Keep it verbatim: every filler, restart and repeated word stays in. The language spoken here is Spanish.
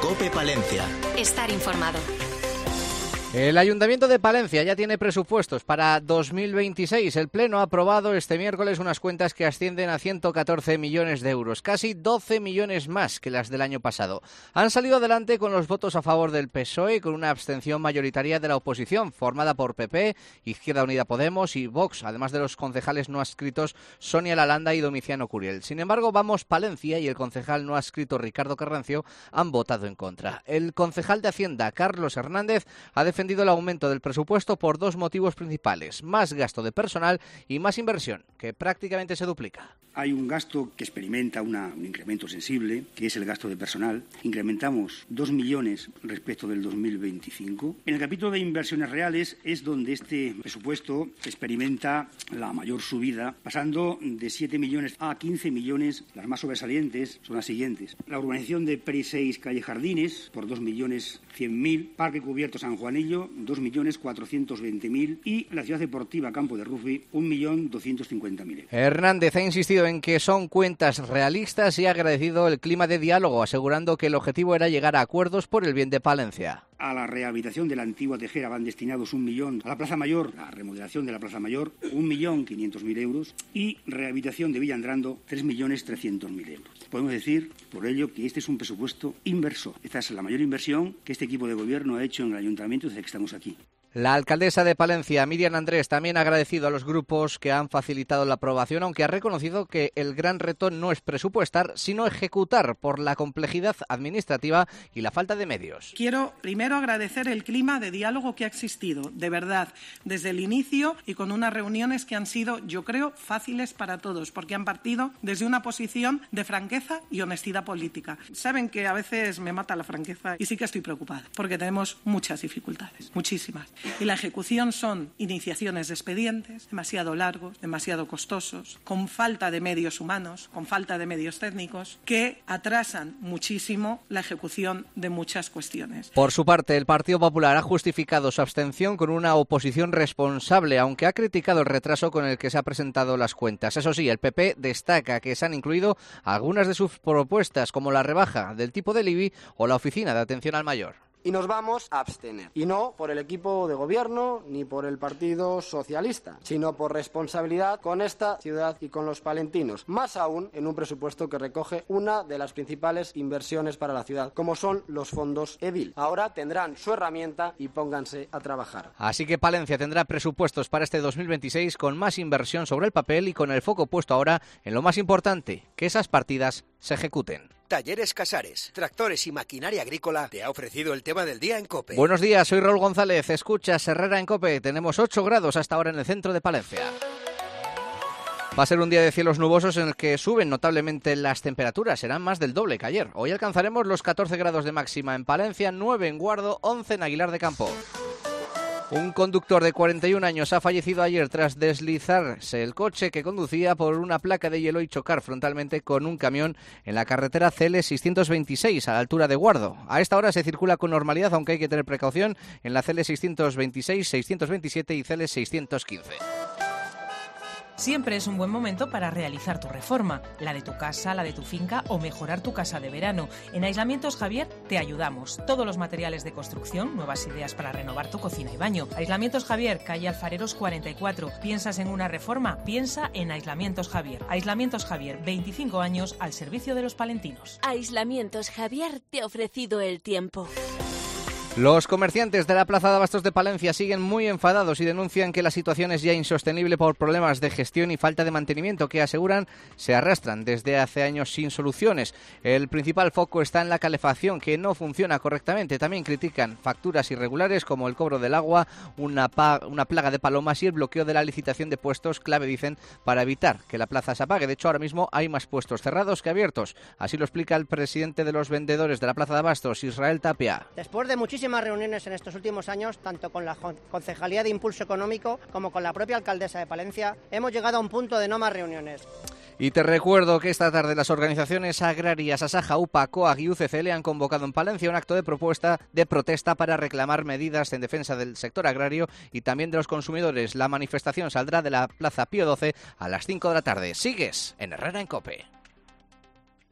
COPE Palencia. Estar informado. El Ayuntamiento de Palencia ya tiene presupuestos para dos mil veintiséis. El Pleno ha aprobado este miércoles unas cuentas que ascienden a ciento catorce millones de euros, casi doce millones más que las del año pasado. Han salido adelante con los votos a favor del P S O E y con una abstención mayoritaria de la oposición, formada por P P, Izquierda Unida Podemos y Vox, además de los concejales no adscritos Sonia Lalanda y Domiciano Curiel. Sin embargo, Vamos Palencia y el concejal no adscrito Ricardo Carrancio han votado en contra. El concejal de Hacienda, Carlos Hernández, ha defendido defendido el aumento del presupuesto por dos motivos principales: más gasto de personal y más inversión, que prácticamente se duplica. Hay un gasto que experimenta una, un incremento sensible, que es el gasto de personal. Incrementamos dos millones respecto del dos mil veinticinco. En el capítulo de inversiones reales es donde este presupuesto experimenta la mayor subida, pasando de siete millones a quince millones. Las más sobresalientes son las siguientes: la urbanización de Peri seis Calle Jardines por dos millones cien mil, Parque Cubierto San Juanillo dos millones cuatrocientos veinte mil y la Ciudad Deportiva Campo de Rugby un millón doscientos cincuenta mil. Hernández ha insistido en que son cuentas realistas y ha agradecido el clima de diálogo, asegurando que el objetivo era llegar a acuerdos por el bien de Palencia. A la rehabilitación de la antigua Tejera van destinados un millón, a la Plaza Mayor, la remodelación de la Plaza Mayor, un millón quinientos mil euros y rehabilitación de Villa Andrando, tres millones trescientos mil euros. Podemos decir, por ello, que este es un presupuesto inversor. Esta es la mayor inversión que este equipo de gobierno ha hecho en el ayuntamiento desde que estamos aquí. La alcaldesa de Palencia, Miriam Andrés, también ha agradecido a los grupos que han facilitado la aprobación, aunque ha reconocido que el gran reto no es presupuestar, sino ejecutar por la complejidad administrativa y la falta de medios. Quiero primero agradecer el clima de diálogo que ha existido, de verdad, desde el inicio y con unas reuniones que han sido, yo creo, fáciles para todos, porque han partido desde una posición de franqueza y honestidad política. Saben que a veces me mata la franqueza y sí que estoy preocupada, porque tenemos muchas dificultades, muchísimas. Y la ejecución son iniciaciones de expedientes demasiado largos, demasiado costosos, con falta de medios humanos, con falta de medios técnicos, que atrasan muchísimo la ejecución de muchas cuestiones. Por su parte, el Partido Popular ha justificado su abstención con una oposición responsable, aunque ha criticado el retraso con el que se han presentado las cuentas. Eso sí, el P P destaca que se han incluido algunas de sus propuestas, como la rebaja del tipo del I B I o la Oficina de Atención al Mayor. Y nos vamos a abstener. Y no por el equipo de gobierno ni por el Partido Socialista, sino por responsabilidad con esta ciudad y con los palentinos. Más aún en un presupuesto que recoge una de las principales inversiones para la ciudad, como son los fondos EDIL. Ahora tendrán su herramienta y pónganse a trabajar. Así que Palencia tendrá presupuestos para este dos mil veintiséis con más inversión sobre el papel y con el foco puesto ahora en lo más importante, que esas partidas se ejecuten. Talleres Casares, tractores y maquinaria agrícola te ha ofrecido el tema del día en COPE. Buenos días, soy Raúl González. Escuchas Herrera en COPE. Tenemos ocho grados hasta ahora en el centro de Palencia. Va a ser un día de cielos nubosos en el que suben notablemente las temperaturas. Serán más del doble que ayer. Hoy alcanzaremos los catorce grados de máxima en Palencia, nueve en Guardo, once en Aguilar de Campo. Un conductor de cuarenta y un años ha fallecido ayer tras deslizarse el coche que conducía por una placa de hielo y chocar frontalmente con un camión en la carretera C L seiscientos veintiséis a la altura de Guardo. A esta hora se circula con normalidad, aunque hay que tener precaución en la C L seiscientos veintiséis, seiscientos veintisiete y C L seiscientos quince. Siempre es un buen momento para realizar tu reforma, la de tu casa, la de tu finca o mejorar tu casa de verano. En Aislamientos Javier te ayudamos. Todos los materiales de construcción, nuevas ideas para renovar tu cocina y baño. Aislamientos Javier, calle Alfareros cuarenta y cuatro. ¿Piensas en una reforma? Piensa en Aislamientos Javier. Aislamientos Javier, veinticinco años al servicio de los palentinos. Aislamientos Javier te ha ofrecido el tiempo. Los comerciantes de la Plaza de Abastos de Palencia siguen muy enfadados y denuncian que la situación es ya insostenible por problemas de gestión y falta de mantenimiento que aseguran se arrastran desde hace años sin soluciones. El principal foco está en la calefacción, que no funciona correctamente. También critican facturas irregulares como el cobro del agua, una, pa- una plaga de palomas y el bloqueo de la licitación de puestos, clave, dicen, para evitar que la plaza se apague. De hecho, ahora mismo hay más puestos cerrados que abiertos. Así lo explica el presidente de los vendedores de la Plaza de Abastos, Israel Tapia. Después de muchísimas Muchísimas reuniones en estos últimos años, tanto con la Concejalía de Impulso Económico como con la propia alcaldesa de Palencia, hemos llegado a un punto de no más reuniones. Y te recuerdo que esta tarde las organizaciones agrarias Asaja, UPA, COAG y U C C L han convocado en Palencia un acto de propuesta de protesta para reclamar medidas en defensa del sector agrario y también de los consumidores. La manifestación saldrá de la Plaza Pío doce a las cinco de la tarde. Sigues en Herrera en COPE.